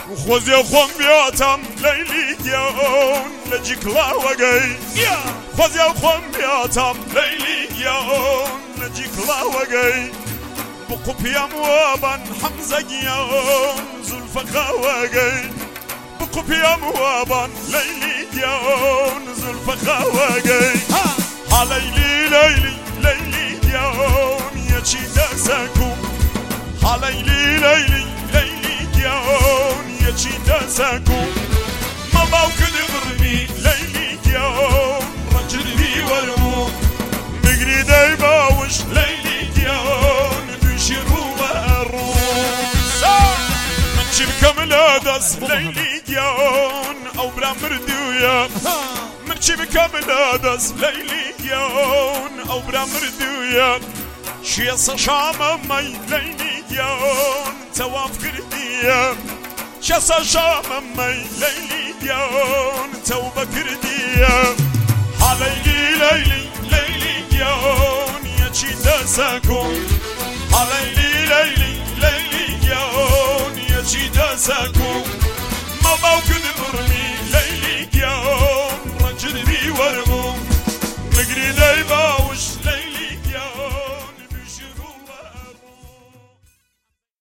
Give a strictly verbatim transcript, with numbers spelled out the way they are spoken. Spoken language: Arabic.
وخوزي وخوم بياتم ليلي ديون لجيك لا وقي خوزي وخوم بياتم ليلي ديون لجيك لا وقي بقب يا موابا حمزة ديون زلفة وقي بقب يا موابا ليلي ديون زلفة وقي ها ليلي ليلي ليلي ديون يا تشيدا ساكو ها ليلي ليلي ليلي ديون يا تشيدا ساكو ما باوكد غرمي ليلي ديون رجل بي ورمو مقري داي باوش ليلي ديون بشيرو وارو من شبكة ملادس ليلي ديون او بلا مردويا من شبكة ملادس ليلي ديون او بلا مردويا شيصة شام مي ليلي ديون تواف كردية شيصة شام مي ليلي ديون توبة كردية ها ليلي ليلي ليلي ديون يا تشيدا ساكو ها ليلي ليلي ليلي ديون يا تشيدا ساكو ما باوكد برمي ليلي ديون رجل بي ورمو مقري داي باوش